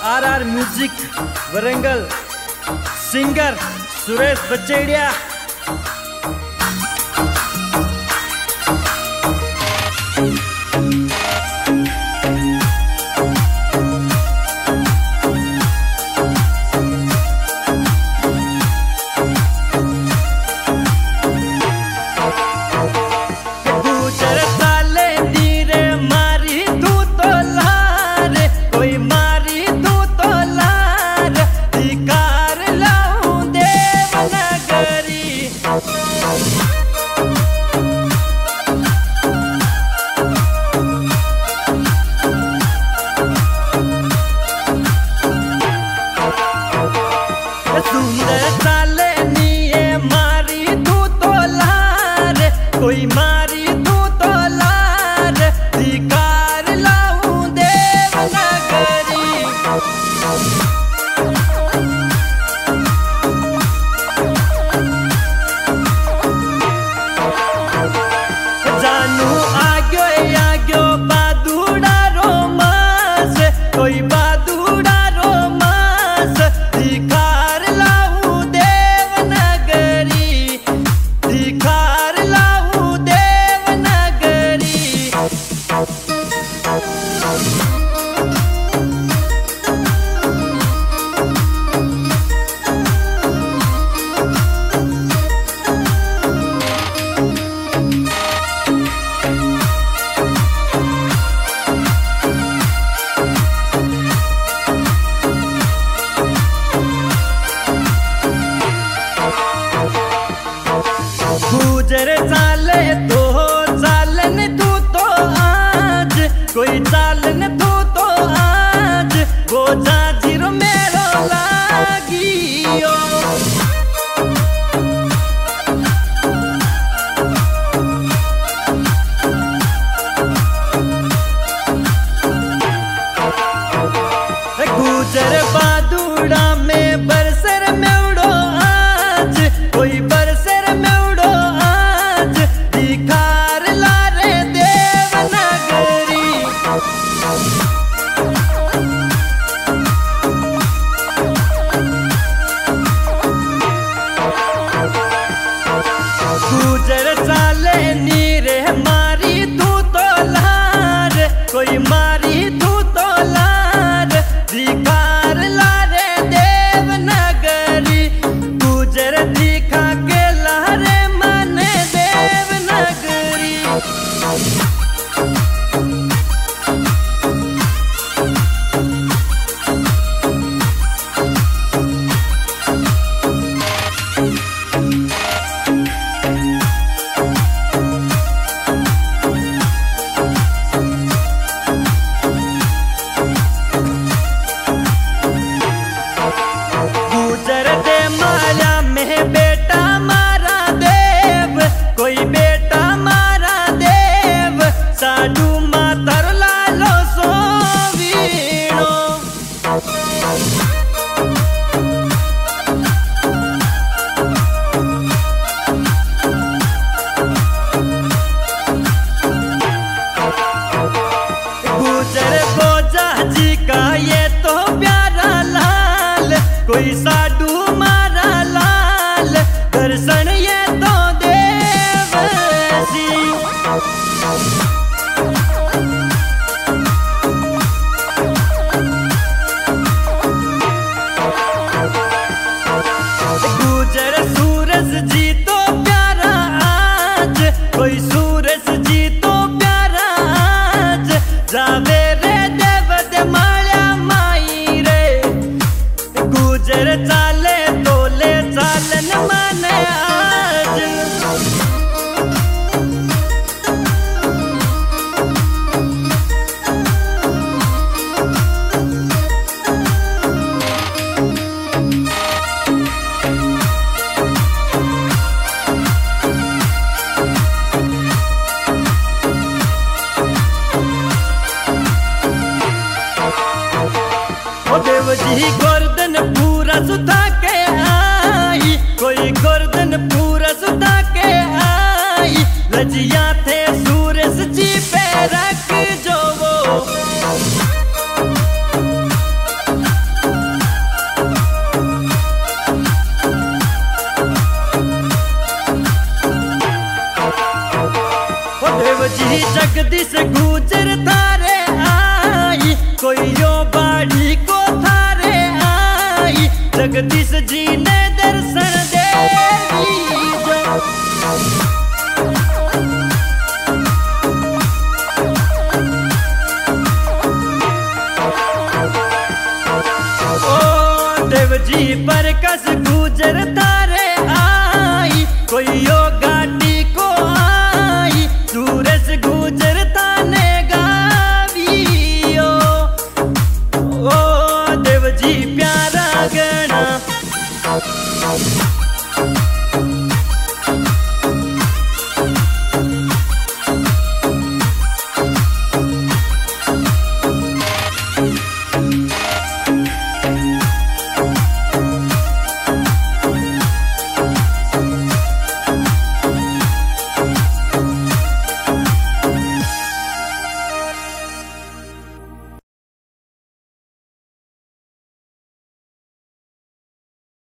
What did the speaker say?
Are music Warangal singer Suresh Bacheria. कोई मारी तू तो लार धिकार लाऊं देवनगरी। जानू आग्यो आग्यो बादुड़ा रोमांस कोई बादुड़ा रोमांस धिकार लाऊं देवनगरी धिकार गुजर चाले तो चालन तू तो आज कोई चालन तू तो आज वो जाजिर मेरो लागियो। गुजर बादुड़ा में बरसर में उड़ो आज कोई बरसर में उड़ो आज धिकार ला रे देवनगरी। गुजर चाले नीरे मारी तू तो लार कोई मारी तू तो लार धिकार ला रे देवनगरी। गुजर दिखा के लहरे मन देवनगरी। गुजर दे माया में बेटा मारा देव कोई बेटा मारा देव साडू मातर लालो सोवीणो। गुजर बोजा जी का ये तो प्यारा लाल कोई साडू मारा लाल दर्शन ये तो देवसी। गुजर सूरज जी तो प्यारा आज कोई सूरज जी तो प्यारा आज जावे रे देव दे माया माई रे। गुजर चाले तोले चालन मन आज। देव जी गोर्धन पूरा सुधा के आई कोई गोर्धन पूरा सुधा के आई लजिया थे सूरज जी पे रख जो वो। जगदीश गुजर थारे आई, कोई यो बाड़ी को थारे आई, जगदीश जी ने दर्शन दे दीजो। ओ देव जी पर कस गुजर थारे आई, कोई यो गाड़ी को आई, सूरज गुजर थाने गावियो। ओ देव जी प्यारा गणा